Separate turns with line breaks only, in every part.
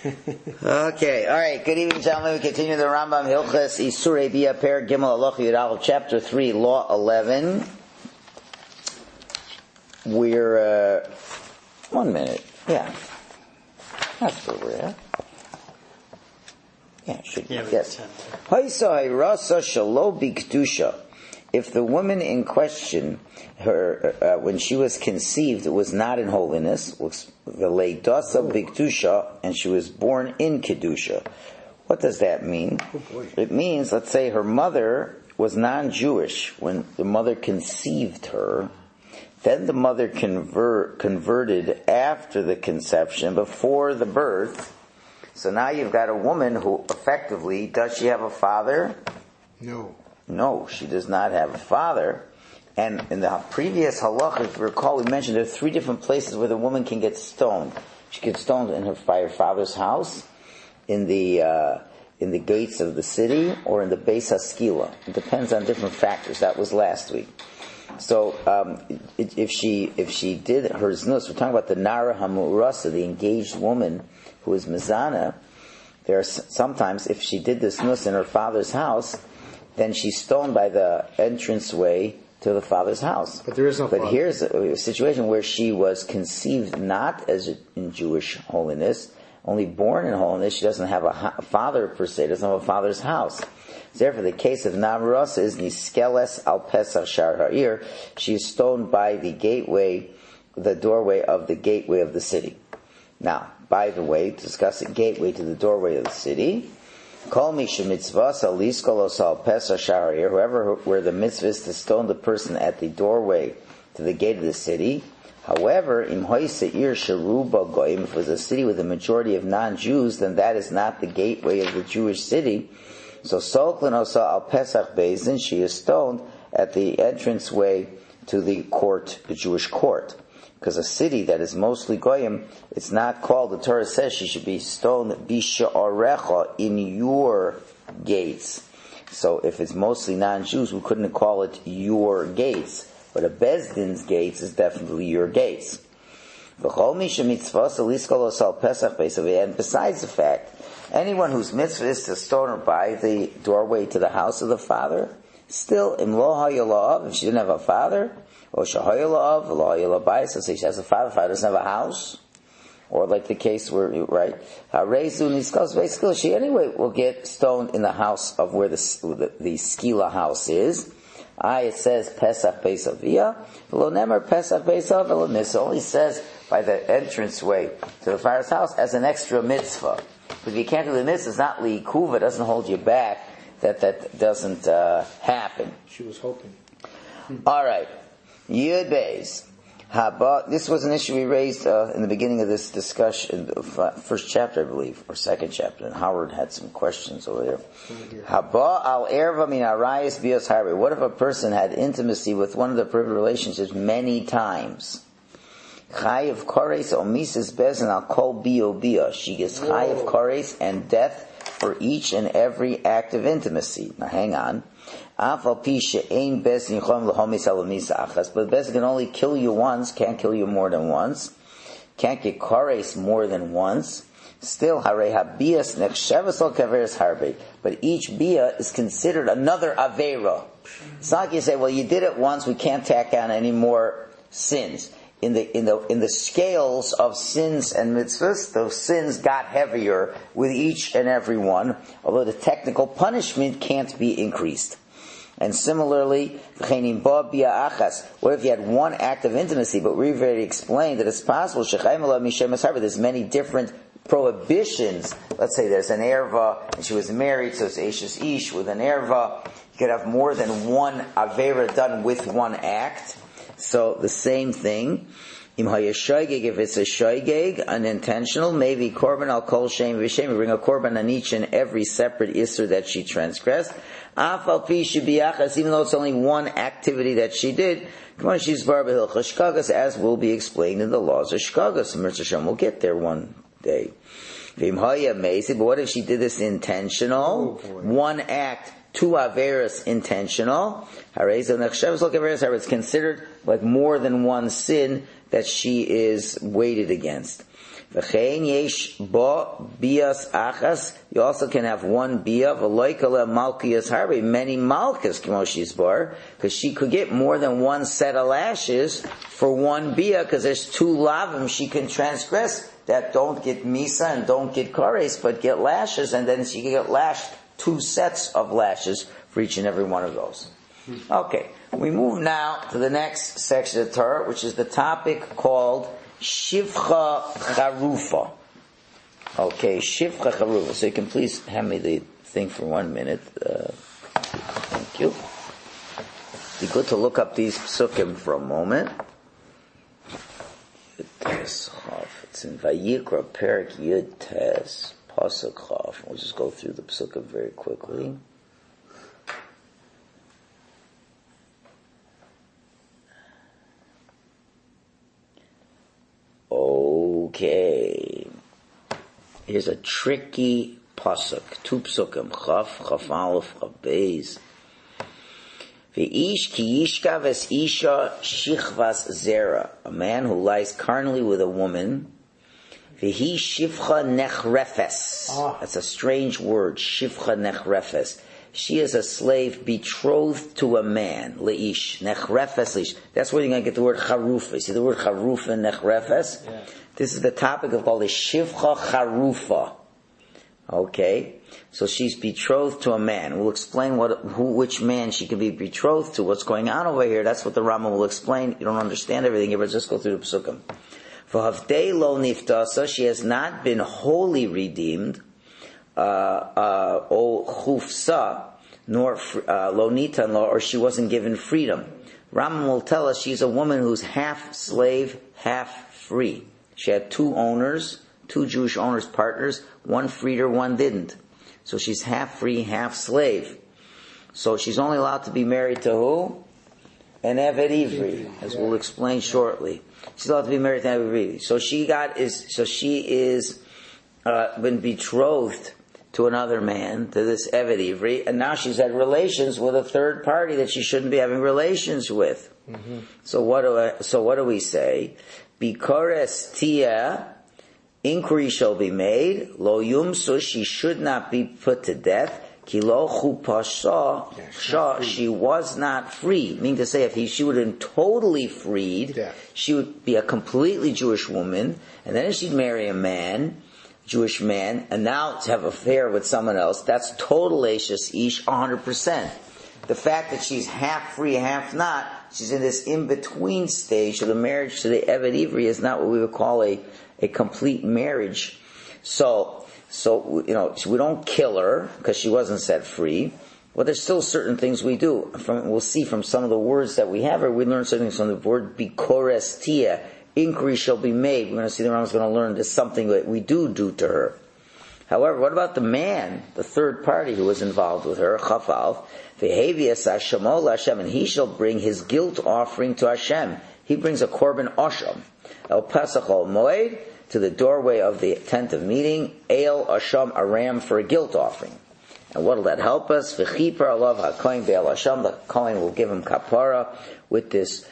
Okay, alright, good evening gentlemen. We continue the Rambam Hilchos Isurei Bia Per Gimel Halacha Yud Aleph, Chapter 3, Law 11. We're, 1 minute, yeah. That's where we're at. Yeah, should be, yes. Haisai Rasa Shalo Bikdusha. If the woman in question, her when she was conceived, was not in holiness, was the leidasa bikdusha, and she was born in kedusha. What does that mean? It means, let's say, her mother was non-Jewish when the mother conceived her. Then the mother converted after the conception, before the birth. So now you've got a woman who effectively, does she have a father? No, she does not have a father. And in the previous halacha, if you recall, we mentioned there are 3 different places where the woman can get stoned. She gets stoned by her father's house, in the gates of the city, or in the Beis Haskila. It depends on different factors. That was last week. So if she did her znus, we're talking about the Nara Hamurasa, the engaged woman who is Mizana. There are sometimes, if she did this znus in her father's house, then she's stoned by the entranceway to the father's house.
But there is no father.
But here's a situation where she was conceived not as in Jewish holiness, only born in holiness. She doesn't have a father per se, doesn't have a father's house. Therefore, the case of Navaras is Niskeles al Pesach Shar Ha'ir. She is stoned by the gateway, the doorway of the gateway of the city. Now, by the way, discussing gateway to the doorway of the city, Kol Misha Mitzvah Liskolos al Pesach Shar Ha'ir. Whoever where the mitzvah is to stone the person at the doorway to the gate of the city. However, Im Hoyse Ir Sharuba Goyim, if it was a city with a majority of non-Jews, then that is not the gateway of the Jewish city. So Solklin Osa al Pesach Bezin, she is stoned at the entranceway to the court, the Jewish court. Because a city that is mostly Goyim, it's not called, the Torah says she should be stoned Bisha'arecha, in your gates. So if it's mostly non-Jews, we couldn't call it your gates. But a Bezdin's gates is definitely your gates. And besides the fact, anyone whose mitzvah is to stone her by the doorway to the house of the father, still, if she didn't have a father, or so she has a father doesn't have a house, or like the case where, right, basically she anyway will get stoned in the house of where the skila house is. It says Pesach Beis Avia, v'lo nemer Pesach Beis Avia mitzvah. Only says by the entranceway to the father's house as an extra mitzvah. But if you can't do the mitzvah, it's not li'ikuva, doesn't hold you back. That doesn't happen.
She was hoping.
All right. Yud Beis. This was an issue we raised in the beginning of this discussion, first chapter, I believe, or second chapter, and Howard had some questions over there. Haba al erva min arayis bios harbe. What if a person had intimacy with one of the prohibited relationships many times? Chayiv kores o mises bezin al kol bio bia. She gets chayiv kores and death for each and every act of intimacy. Now hang on. But Bezin can only kill you once, can't kill you more than once, can't get kores more than once. Still, but each bia is considered another avera. It's not like you say, well, you did it once, we can't tack on any more sins. In the scales of sins and mitzvahs, those sins got heavier with each and every one, although the technical punishment can't be increased. And similarly, what if you had one act of intimacy, but we've already explained that it's possible, there's many different prohibitions. Let's say there's an erva, and she was married, so it's Ashes Ish with an erva. You could have more than one avera done with one act. So the same thing. If it's a shoygeg, unintentional, maybe korban al kol shem v'shem, we bring a korban on each and every separate isser that she transgressed. Even though it's only one activity that she did, as will be explained in the laws of shkagas. Mirza Shem will get there one day. But what if she did this intentional? One act, 2 averas intentional. It's considered like more than one sin that she is weighted against. V'chein yesh bo bias achas. You also can have one bia. V'loikala malkias harbi. Many malkas k'moshis bar, because she could get more than one set of lashes for one bia, because there's two lavim she can transgress that don't get misa and don't get kares, but get lashes, and then she can get lashed 2 sets of lashes for each and every one of those. Okay, we move now to the next section of the Torah, which is the topic called Shivcha Charufa. Okay, Shivcha Charufa. So you can please hand me the thing for 1 minute. Thank you. Be good to look up these psukim for a moment. It's in Vayikra, Perik Yud Tes, Pasuk Chav. We'll just go through the psukim very quickly. Okay. Here's a tricky pasuk. 2 psukim. Chaf Aleph, Chaf Beis. Ve'ish ki yishkav es isha shichvas zera. A man who lies carnally with a woman. Vehi shivcha nechrefes. That's a strange word. Shivcha nechrefes. She is a slave betrothed to a man. Leish. Nechrefes leish. That's where you're going to get the word charufa. You see the word charufa and nechrefes? Yeah. This is the topic of called the shivcha charufa. Okay? So she's betrothed to a man. We'll explain which man she can be betrothed to. What's going on over here? That's what the Rambam will explain. You don't understand everything here, but just go through the psukim. For Havdei lo niftasa, she has not been wholly redeemed. O chufsa, nor lo nitan lo, or she wasn't given freedom. Rambam will tell us she's a woman who's half slave, half free. She had 2 owners, 2 Jewish owners, partners. One freed her, one didn't. So she's half free, half slave. So she's only allowed to be married to who? An Eved Ivri, as we'll explain shortly. She's allowed to be married to an Eved Ivri. So she is been betrothed to another man, to this Eved Ivri, and now she's had relations with a third party that she shouldn't be having relations with. Mm-hmm. So what do we say? Bikores tia, inquiry shall be made. Lo yumsu, she should not be put to death. Ki lo chupasha, she was not free. Meaning to say, if she would have been totally freed, she would be a completely Jewish woman, and then if she'd marry a man, Jewish man, and now to have an affair with someone else, that's total Ashes Ish 100%. The fact that she's half free, half not, she's in this in-between stage of the marriage to the Eved Ivri is not what we would call a complete marriage. So, we don't kill her because she wasn't set free. Well, there's still certain things we do. We'll see from some of the words that we have, or we learn certain things from the word bikores tia. Inquiry shall be made. We're going to see the Rambam's going to learn there's something that we do to her. However, what about the man, the third party who was involved with her? Chafal, ve'hevias Hashemo Hashem, and he shall bring his guilt offering to Hashem. He brings a korban asham, el Pesach ol Moed, to the doorway of the tent of meeting, el asham, a ram for a guilt offering. And what will that help us? V'chipar alav hakohen be'el asham, the kohen will give him kapara with this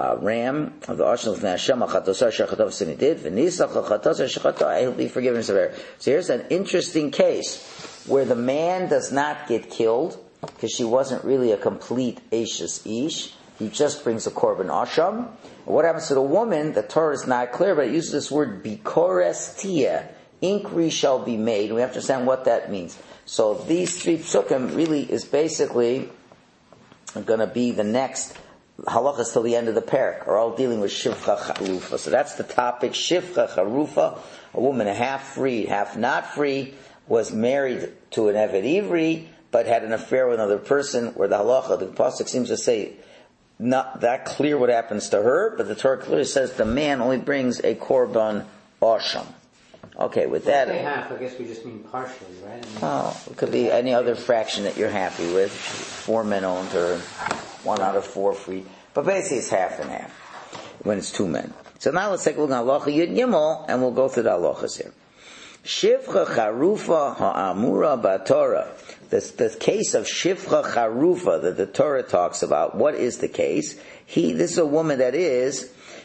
ram of the asham of Hashem achatosar shechatov sin he did v'nisach achatosar shechatov, he'll be forgiven his error. So here's an interesting case where the man does not get killed because she wasn't really a complete Ashes Ish. He just brings a korban asham. What happens to the woman? The Torah is not clear, but it uses this word bikores tia. Inquiry shall be made. We have to understand what that means. So these 3 psukim really is basically going to be the next halachas till the end of the parak, are all dealing with shivcha charufa. So that's the topic, shivcha charufa. A woman half free, half not free, was married to an Eved Ivri, but had an affair with another person, where the halacha, the pasuk seems to say, not that clear what happens to her, but the Torah clearly says the man only brings a korban asham. Okay, with that...
half, I guess we just mean partially, right?
It could be any other fraction that you're happy with. 4 men owned her, 1 out of 4 free. But basically it's half and half when it's 2 men. So now let's take a look at halacha Yud Gimel, and we'll go through the halachas here. Shivcha charufa ha'amura ba'Torah. The case of shivcha charufa that the Torah talks about. What is the case? This is a woman that is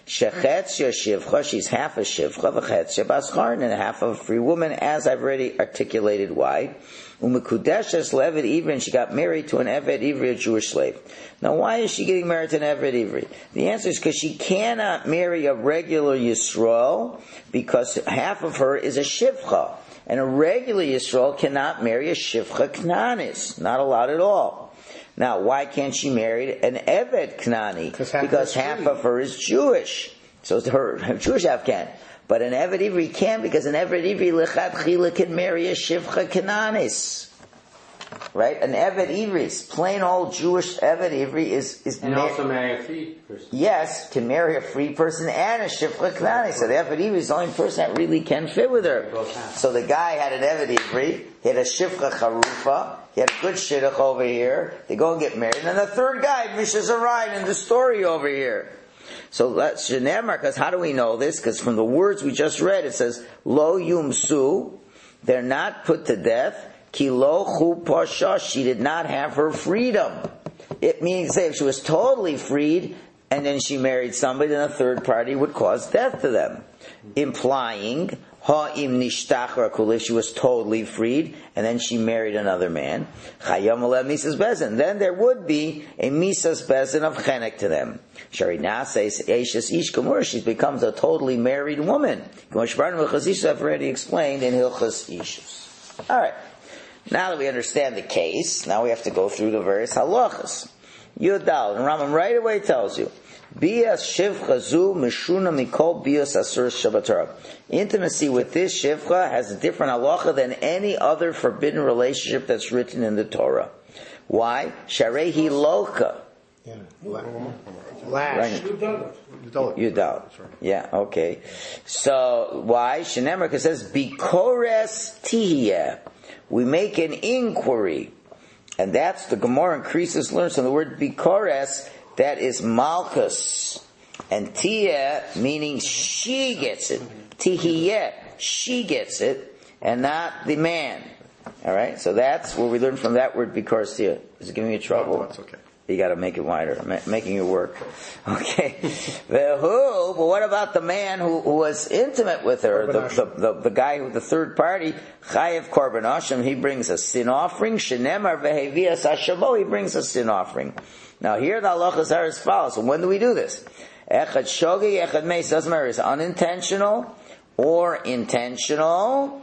Shechetzia shivcha, she's half a shivcha, v'chetzia bascharn, and half of a free woman, as I've already articulated why. Umekudeshes levet ivri, and she got married to an eved ivri, a Jewish slave. Now, why is she getting married to an eved ivri? The answer is because she cannot marry a regular Yisrael, because half of her is a shivcha. And a regular Yisrael cannot marry a shivcha knanis. Not allowed at all. Now, why can't she marry an eved knani? Because half of her is Jewish. So her Jewish half can. But an eved ivri can, because an eved ivri lechatchila can marry a shivcha knanis. Right? An eved ivri, plain old Jewish eved ivri is
and also marry a free person.
Yes, can marry a free person and a shivcha knani. So the eved ivri is the only person that really can fit with her. So the guy had an eved ivri, he had a shivcha charufa, he had a good shidduch over here. They go and get married, and then the third guy mishes a ride in the story over here. So that's Shenemar, because how do we know this? Because from the words we just read, it says, Lo yumsu, they're not put to death, ki lo chu pasha, she did not have her freedom. It means, say, if she was totally freed, and then she married somebody, then a third party would cause death to them. Implying, ha'im nishtachra kul, if she was totally freed, and then she married another man, chayam aleh misas bezin, then there would be a misas bezin of chenek to them. Shari naseis eishes ish gemur, she becomes a totally married woman. I've already explained in Hilchas Ishus. Alright. Now that we understand the case, now we have to go through the various halachas. Yudal, and Rambam right away tells you, Bias shivcha zu mishuna mikol bias asur Shabbat. Intimacy with this shivcha has a different halacha than any other forbidden relationship that's written in the Torah. Why? Sharehi loka.
Lash.
Yudal. Yeah, okay. So, why? Shenemar says, Bikores tihiyeh. We make an inquiry. And that's, the Gemara increases learns from the word Bikores, that is Malchus. And Tiyeh, meaning she gets it. Tihiyeh, she gets it, and not the man. Alright, so that's where we learn from that word Bikores Tiyeh. Is it giving you trouble?
No, it's okay.
You gotta make it wider, making it work. Okay. But what about the man who was intimate with her? The guy who, the third party, Chayev Korban Asham, he brings a sin offering. Shenemar vehevias hashamo, he brings a sin offering. Now here the halachas are as follows. So when do we do this? Echad shogi, echad meis, doesn't matter, is unintentional or intentional.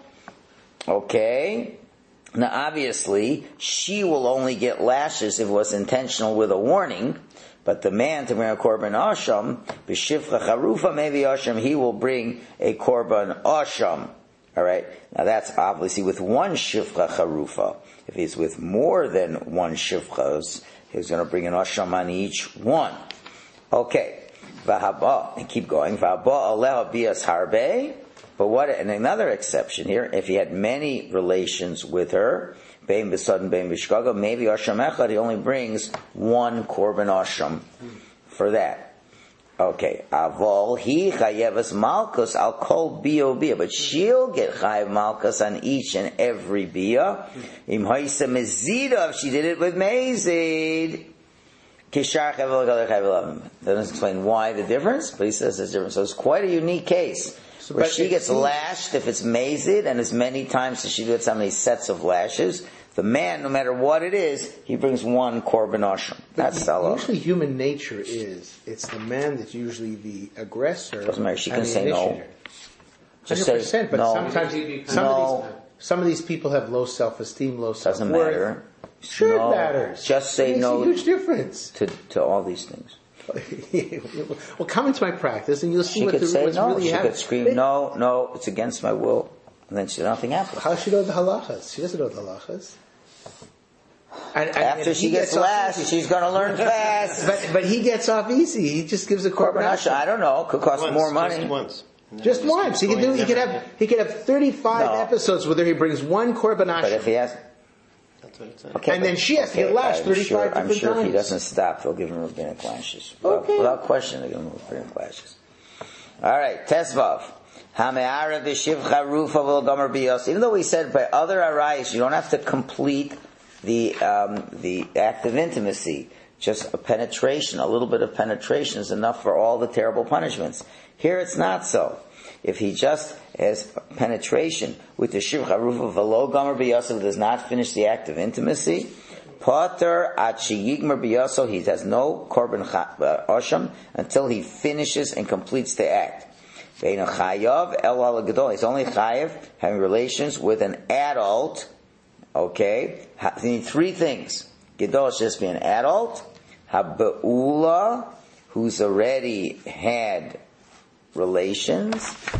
Okay. Now obviously, she will only get lashes if it was intentional with a warning, but the man to bring a korban asham, b'shivcha charufa maybe asham, he will bring a korban asham. Alright, now that's obviously with one shivcha charufa. If he's with more than one shivchas, he's going to bring an asham on each one. Okay, v'haba, and keep going, v'haba aleha bias harbe. But what, and another exception here, if he had many relations with her, bein b'sudden, bein b'shkaga, maybe asham echad, he only brings one korban asham for that. Okay, avol he chayevas malchus al kol bia, but she'll get chayev malchus on each and every bia. Im ha'isa mezida, if she did it with mezid. Kishar chayev al chayev. Doesn't explain why the difference, but he says it's different. So it's quite a unique case. Where she gets lashed if it's mazid, and as many times as she gets how many sets of lashes, the man, no matter what it is, he brings one korban asham. That's salah.
Usually human nature is, it's the man that's usually the aggressor.
Doesn't matter, she can say no.
Just 100%, but sometimes some of these people have low self-esteem, low self-worth.
Doesn't matter.
Sure it matters.
Just say no.
It makes a huge difference.
To all these things.
Well, come into my practice and you'll see what's really happening.
She could scream, no, it's against my will. And then nothing happens.
How does she know the halachas? She doesn't know the halachas.
After she gets lashed, she's going to learn fast.
But he gets off easy. He just gives a korban asham.
I don't know. Could cost more money.
Just once. He could have 35 episodes where he brings one korban asham.
But if he has...
Okay, and then she has to get lashed 35 different times.
I'm sure if he doesn't stop, they'll give him rabbinic lashes. Without question, they'll give him rabbinic lashes. Alright, Tesvav. Hame'ara v'shivcha rufa v'l gomer biyos. Even though we said by other arayos, you don't have to complete the act of intimacy. Just a penetration, a little bit of penetration is enough for all the terrible punishments. Here it's not so. If he just has penetration with the Shivcha Harufa V'lo Gomer B'Yosef, does not finish the act of intimacy, Pater Ad Sheyigmer B'Yosef, he has no Korban Osham until he finishes and completes the act. He's only chayav having relations with an adult. Okay, you need three things. Gedol should just be an adult. Haba'ula, who's already had relations.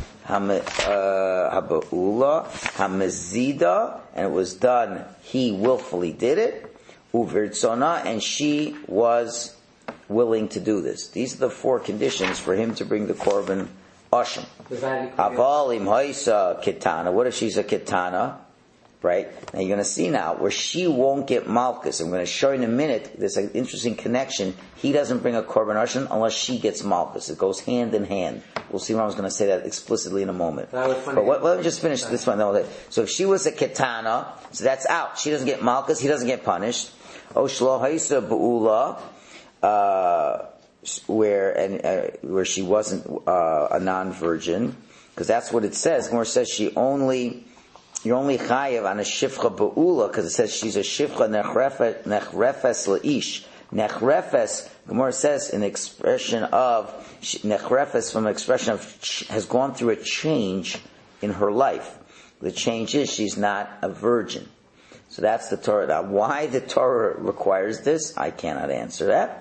Haba'ula, hamazida, and it was done. He willfully did it. Uvirtzona, and she was willing to do this. These are the four conditions for him to bring the korban Osham. Avalim haisa kitana. What if she's a kitana? Right? Now you're going to see now where she won't get malchus. I'm going to show you in a minute. There's an interesting connection. He doesn't bring a korban Osham unless she gets malchus. It goes hand in hand. We'll see. Ron's going to say that explicitly in a moment. But let me just finish this one. So if she was a kitana, so that's out. She doesn't get malchus. He doesn't get punished. Oshlo haisa bu'ula. Where she wasn't a non-virgin, because that's what it says. Gemara says you're only chayav on a shifcha be'ula, because it says she's a shifcha nechrefes leish. Nechrefes, Gemara says, an expression of nechrefes from an expression of has gone through a change in her life. The change is she's not a virgin. So that's the Torah. Now, why the Torah requires this, I cannot answer that.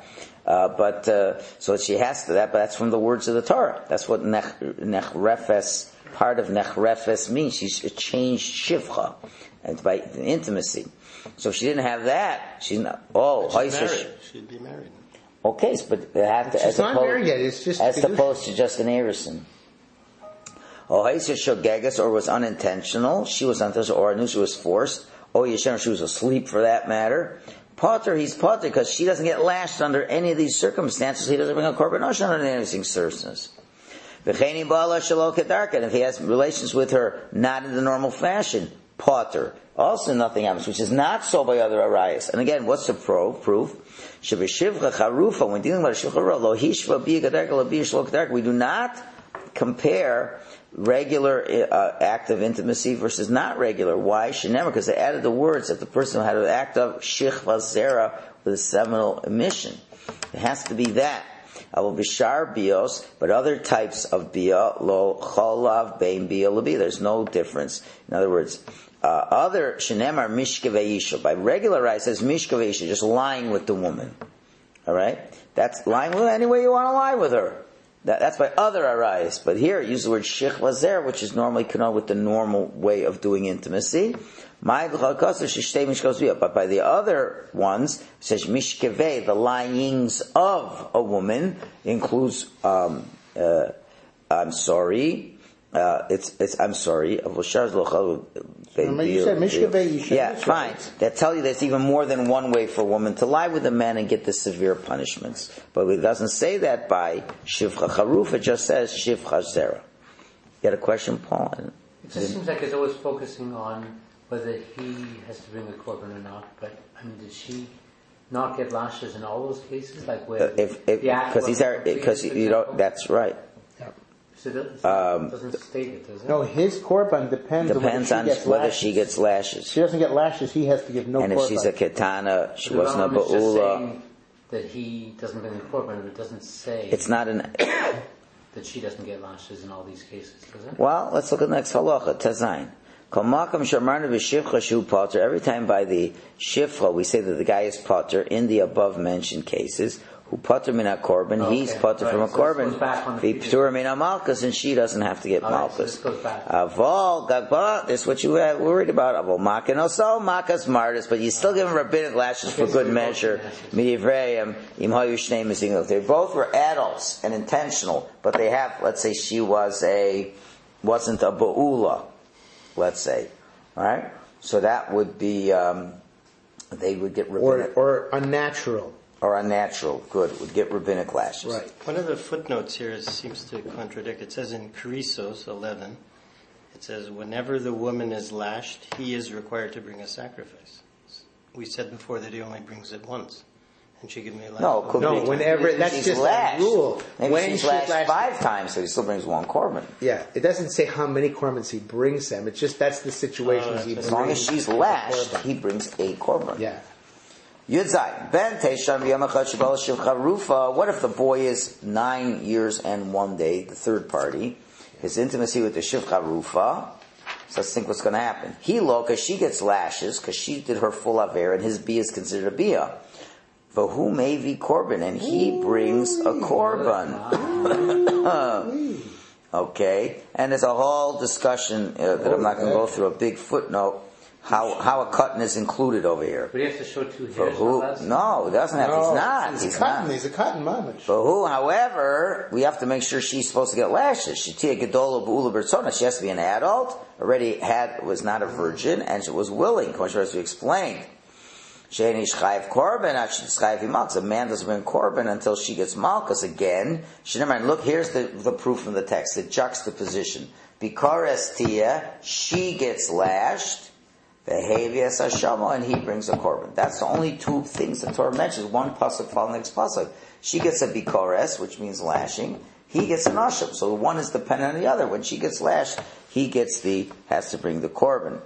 So she has to that, but that's from the words of the Torah. That's what nechrefes, part of nechrefes means. She's a changed shivcha, and by intimacy. So if she didn't have that, she's not.
She'd be married.
Okay, but they have to.
She's not married yet. It's just
as opposed to just an erison. Haisa shogegas, or was unintentional. She was unintentional, or I knew she was forced. Yeshem, she was asleep for that matter. Potter, he's potter because she doesn't get lashed under any of these circumstances. He doesn't bring a korban osham under any of these circumstances. V'cheini ba'ala shelo kedarka, and if he has relations with her not in the normal fashion, potter. Also nothing happens, which is not so by other arayas. And again, what's the proof? Shebeshivcha charufa, when dealing with a shivcha charufa, lo hishva biya kedarka, lo biya shelo kedarka, we do not compare regular act of intimacy versus not regular. Why? Shenemar, because they added the words that the person had an act of shichva zera with a seminal emission. It has to be that. Avol bishar bios, but other types of bia, lo cholav bein bia labi. There's no difference. In other words, other shenemar mishkaveisha. By regular rights, says mishkaveisha, just lying with the woman. All right, that's lying with her any way you want to lie with her. That's by other arayas, but here it uses the word shich lazer, which is normally connected with the normal way of doing intimacy. But by the other ones, it says mishkeveh, the lyings of a woman includes I'm sorry. I'm sorry.
Remember you said mishkeveh.
Yeah, fine. That tell you there's even more than one way for a woman to lie with a man and get the severe punishments. But it doesn't say that by shivcha charuf. It just says shivcha zera. You had a question, Paul?
It just seems like it's always focusing on whether he has to bring the korban or not. But I mean, did she not get lashes in all those cases? Like where
because you know that's right.
So it doesn't state it, does it?
No, his korban depends on
whether she gets lashes.
She doesn't get lashes, he has to give no korban.
And if she's a ketana, she wasn't a
ba'ula.
ba'ula.
That he doesn't bring the korban, but it doesn't say
it's not an
that she doesn't get lashes in all these cases, does it?
Well, let's look at the next halacha, Tazayin. Every time by the shifcha we say that the guy is potter in the above mentioned cases. Who potter min korban, he's potter from a korban. V'ptur min malchus, and she doesn't have to get malchus. Avol gagba, this is what you were worried about. Avol makin also makas martis, but you still give him rabbinic lashes for good measure. Midivrayim im hayu shnei mizingos. They both were adults and intentional, but they have. Let's say she wasn't a ba'ula. Let's say, all right. So that would be they would get rabbinic
or unnatural.
Or unnatural, good, would get rabbinic lashes.
Right.
One of the footnotes here seems to contradict. It says in Keresos 11, it says, whenever the woman is lashed, he is required to bring a sacrifice. We said before that he only brings it once. and she can be lashed.
No, could be.
Whenever, that's just lashed. A rule.
Maybe when she's lashed 5 times, so he still brings 1 korban.
Yeah, it doesn't say how many korbans he brings them. It's just that's the situation he brings.
As long as she's lashed, he brings a korban.
Yeah.
Yudzai, Ben Teishan V'Yamachad Shabal Shivcha Rufa. What if the boy is 9 years and 1 day, the third party, his intimacy with the Shivcha Rufa? So let's think what's going to happen. He because she gets lashes, because she did her full aver, and his bia is considered a bia. But who may be korban, and he brings a korban. Okay, and there's a whole discussion that I'm not going to go through. A big footnote. How a cotton is included over here.
But he has to show 2 hairs.
No, it doesn't have. He's not.
He's a cotton mamish.
For who, however, we have to make sure she's supposed to get lashes. She has to be an adult, was not a virgin, and she was willing. As we explained, a man doesn't bring korban until she gets malchus again. Look, here's the proof from the text, the juxtaposition. Bikares tia, she gets lashed. And he brings a korban. That's the only 2 things the Torah mentions. One pasuk following the next pasuk. She gets a bikores, which means lashing. He gets an asham. So one is dependent on the other. When she gets lashed, he has to bring the korban.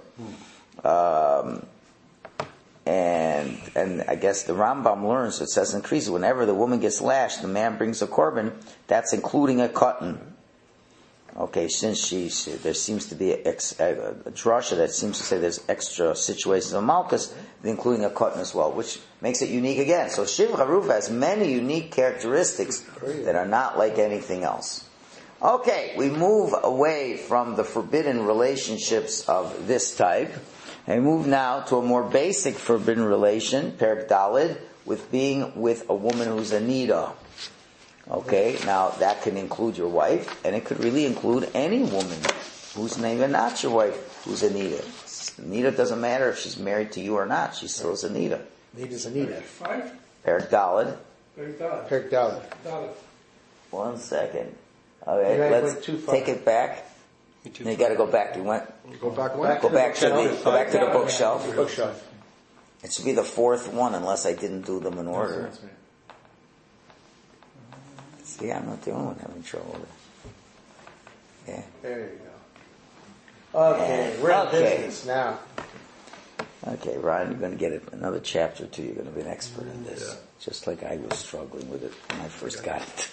And I guess the Rambam learns, it says in Kriyas, whenever the woman gets lashed, the man brings a korban. That's including a cotton. Okay, since there seems to be a drasha that seems to say there's extra situations of malchus, including a cotton as well, which makes it unique again. So Shivcha Rufa has many unique characteristics that are not like anything else. Okay, we move away from the forbidden relationships of this type, and move now to a more basic forbidden relation, Perek Daled, with being with a woman who's a nida. Okay, now that can include your wife, and it could really include any woman who's even not your wife, who's a nida. Nida doesn't matter if she's married to you or not, she still is a nida.
Nida's a nida.
Perek Daled.
Perek Daled.
1 second. Okay, let's take it back. You got to go back. You went.
Go back
to the bookshelf. It should be the 4th one, unless I didn't do them in order. See, I'm not the only one having trouble with it. Yeah.
There you go. Okay, we're in business now.
Okay, Ryan, you're going to get another chapter too. You're going to be an expert in this. Just like I was struggling with it when I first got it.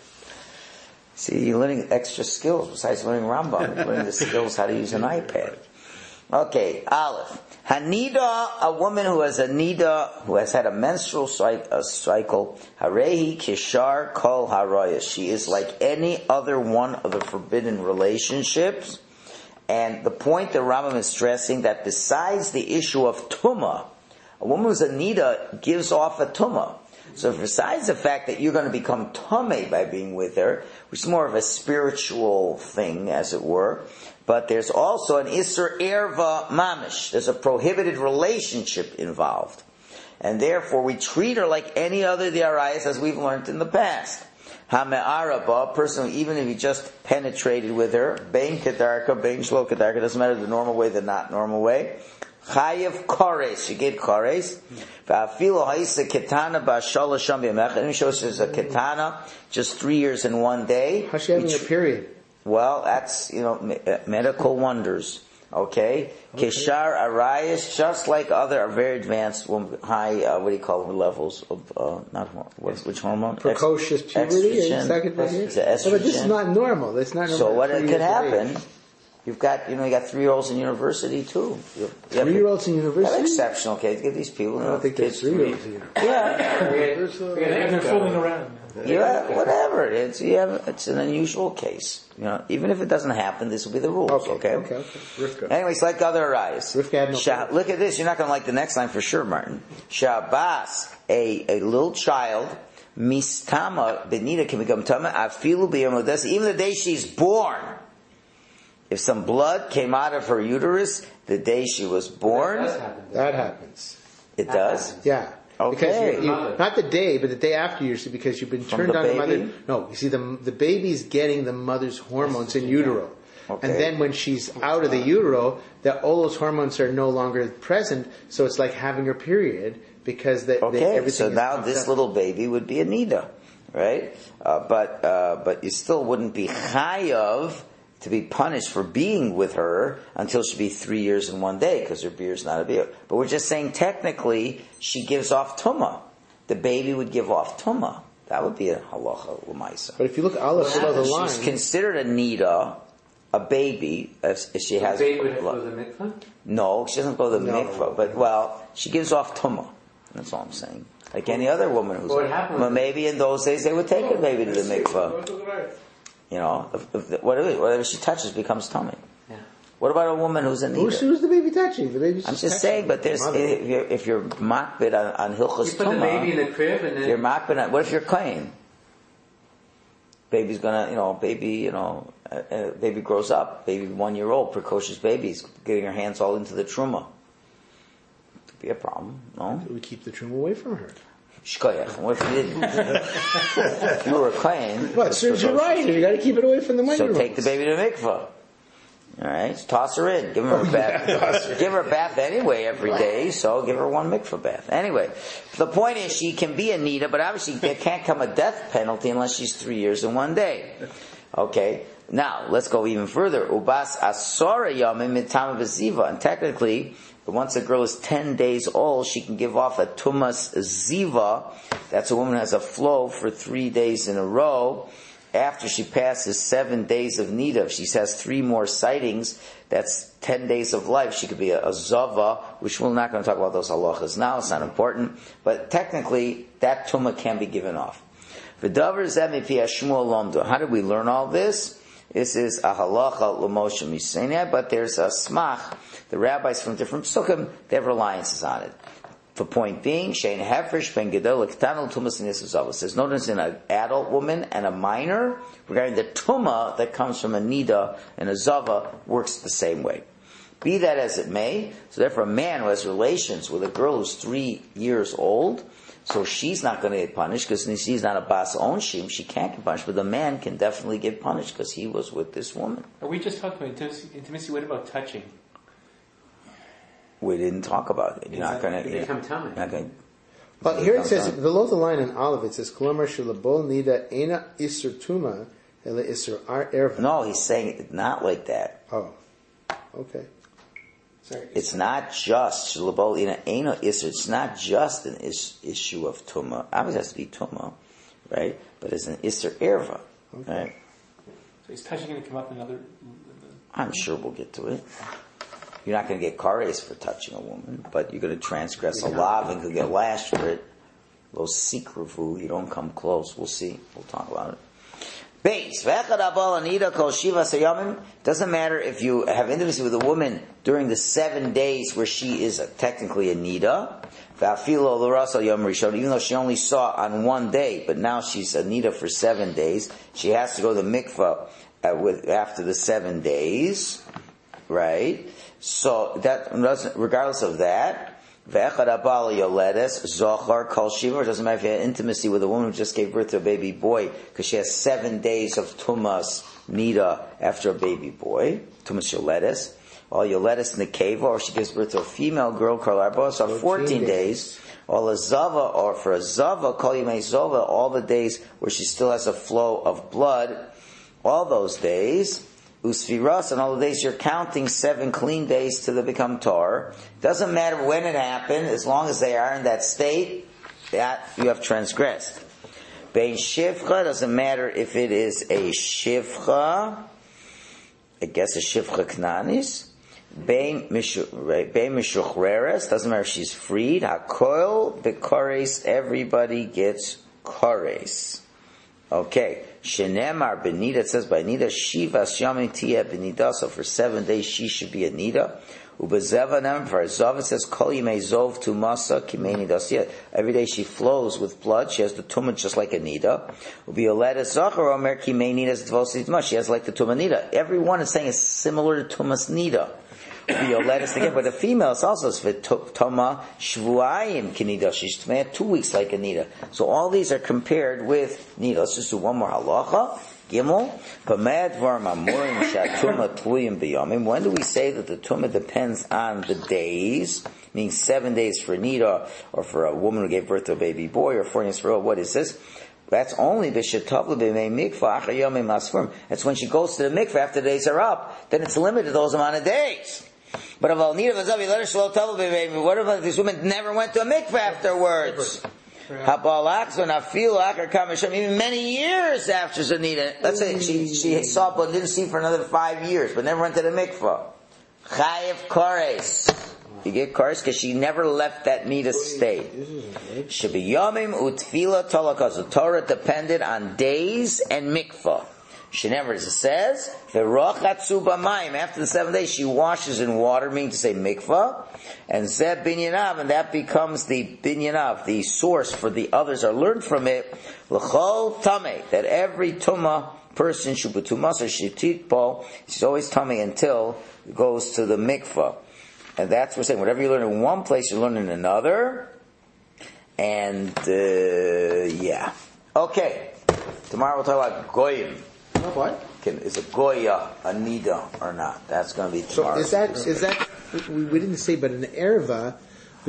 See, you're learning extra skills besides learning Rambam. You're learning the skills how to use an iPad. Okay, Aleph. Hanida, a woman who has had a menstrual cycle, Harehi Kishar Kol Haraya. She is like any other one of the forbidden relationships. And the point that Rambam is stressing that besides the issue of Tumah, a woman who's a nida gives off a Tumah. So besides the fact that you're going to become Tameh by being with her, which is more of a spiritual thing, as it were, but there's also an Isser Erva Mamish. There's a prohibited relationship involved. And therefore we treat her like any other Diarayas as we've learned in the past. Hame'araba, a person who, even if he just penetrated with her, Bein Kedarka, Bein Shlo Kedarka, doesn't matter the normal way, the not normal way. Chayev Kores, she gave Kores. Va'afilo ha'isa ketana ba'shalosh sham b'yamech. Let me show us there's a ketana, just 3 years and 1 day.
How's she having a period?
Well, that's, medical wonders. Okay? Kishar Arayas, just like other very advanced high, levels of, which hormone?
Precocious puberty?
Estrogen.
But this is not normal. That's not normal.
So what could happen? You've got, you got 3-year-olds in university too.
3-year-olds in university?
That's exceptional kids. Give these people.
I don't think there's 3-year-olds here.
Yeah.
They're fooling around.
Yeah, whatever. It's an unusual case. Even if it doesn't happen, this will be the rules. Okay.
Rivka.
Anyways, like other Arayas.
Rivka had no
look at this. You're not going to like the next line for sure, Martin. Shabbos, a little child, mistama benita can become tama afilu b'yamodas. Even the day she's born. If some blood came out of her uterus the day she was born,
that happens.
It does?
Yeah.
Okay.
Because not the day, but the day after because you've been turned on the mother. No, you see the baby's getting the mother's hormones in utero. Okay. And then when she's out of the utero, all those hormones are no longer present, so it's like having her period, because
so now this little baby would be a nida, right? But you still wouldn't be chayav to be punished for being with her until she'd be 3 years and 1 day, because her beer is not a beer. But we're just saying technically she gives off tumah. The baby would give off tumah. That would be a halacha l'maisa.
But if you look aleph below the line,
she's considered a nida, a baby, if she has.
The baby would have to go to the mikvah?
No, she doesn't go to the mikvah. But she gives off tumah. That's all I'm saying. Like any other woman who's. Well, maybe in those days they would take the baby to the mikvah. You know, whatever she touches becomes tummy. Yeah. What about a woman who's a nida?
Who's the baby touching? The baby's
I'm just saying, but there's if you're makbid on hilchos tumah,
you put the baby in the crib and then
you're makbid on. What if you're kohen? Baby's gonna, baby grows up, baby 1 year old, precocious baby's getting her hands all into the truma. Could be a problem, no?
We keep the truma away from her.
Shkoyach. What if you didn't? If you were a kohen.
What? Serves you right. You got to keep it away from the minor.
So take the baby to mikvah. All right, toss her in. Give her a bath. Give her a bath anyway every day. So give her one mikvah bath. Anyway, the point is she can be a nida, but obviously there can't come a death penalty unless she's 3 years and 1 day. Okay. Now let's go even further. Ubas asora yamim mitam v'ziva, and technically, once a girl is 10 days old, she can give off a tumas ziva. That's a woman who has a flow for 3 days in a row. After she passes 7 days of nida, if she has 3 more sightings, that's 10 days of life. She could be a zava, which we're not going to talk about those halachas now. It's not important. But technically, that tumah can be given off. How did we learn all this? This is a halacha l'moshe misena, but there's a smach. The rabbis from different psukim, they have reliances on it. The point being, shein hefresh ben gedol l'ktanol tumas nisuzavos. There's no difference in an adult woman and a minor regarding the tumah that comes from a nida and a zava works the same way. Be that as it may, so therefore a man who has relations with a girl who's 3 years old, so she's not going to get punished because she's not a bas onshim, she can't get punished, but the man can definitely get punished because he was with this woman.
Are we just talking about intimacy? What about touching?
We didn't talk about it. You're not going
to.
But here it says below the line in Olive, it says Kolomar shelabol nida ena isur tuma ele isur erva.
No, he's saying it's not like that.
Oh, okay.
Sorry. It's not just shelabol ena isur. It's not just an issue of tuma. Obviously, it has to be tuma, right? But it's an isur erva, okay. Right?
So is touching going to come up another?
I'm sure we'll get to it. You're not going to get kares for touching a woman, but you're going to transgress a lav and could get lashed for it. Lo sikravu, you don't come close. We'll see. We'll talk about it. Base. Doesn't matter if you have intimacy with a woman during the 7 days where she is technically a nida. Even though she only saw on 1 day, but now she's a nida for 7 days. She has to go to the mikvah after the 7 days. Right? So that regardless of that, doesn't matter if you had intimacy with a woman who just gave birth to a baby boy, because she has 7 days of tumas nida after a baby boy, tumas yoledes, or yoledes nekeva, or she gives birth to a female girl, so 14 days, or a zava, or for a zava, kol yimei zova, all the days where she still has a flow of blood, all those days. Usfiras, and all the days you're counting 7 clean days till they become tar. Doesn't matter when it happened, as long as they are in that state, that you have transgressed. Bein shivcha, doesn't matter if it is a shivcha, I guess a shivcha knanis. Bein mishuchreres, doesn't matter if she's freed. Hakoil, b'kores, everybody gets kores. Okay. Shenemar benida, it says by nida, shivas yamin tia benida, so for 7 days she should be a nida. Ubezeva nem, for zov, it says kol yimei zov tu masa kimei nidasiyah. Every day she flows with blood, she has the tumah just like a nida. Ubioleta zachar omer kimei nidas dvosit ma, she has like the tumah nida. Everyone is saying it's similar to tumas nida. Ubioleta again, but the female is also toma shvuayim kinida, she's 2 weeks like a nida. So all these are compared with nida. Let's just do one more halacha. Gimel, Pamad Varm Amurim Shatuma Tluyim B'Yomim. When do we say that the Tumah depends on the days? Meaning 7 days for Nida, or for a woman who gave birth to a baby boy, or 4 days for what is this? That's only b'shetavla b'mei mikvah achar yomim masfurim. That's when she goes to the mikvah after the days are up. Then it's limited to those amount of days. But if al nida v'zav yilad shelo tavla b'mei, what if this woman never went to a mikvah afterwards? Even many years after Zanita. Let's say she saw but didn't see for another 5 years, but never went to the mikvah. Chayev kores. You get kores because she never left that nida state. Shebiyamim utfila talakas. The Torah depended on days and mikvah. She never, as it says, v'rochatzu b'mayim. After the 7 days, she washes in water, meaning to say mikvah, and zeb binyanav, and that becomes the binyanav, the source for the others are learned from it. L'chol tameh, that every tumah person should be tumas or shititpo, she's always tameh until it goes to the mikvah. And that's what we're saying. Whatever you learn in one place, you learn in another. And, yeah. Okay. Tomorrow we'll talk about goyim.
What?
Is a goya a nida or not? That's going to be tomorrow.
So is that we didn't say, but in Erva,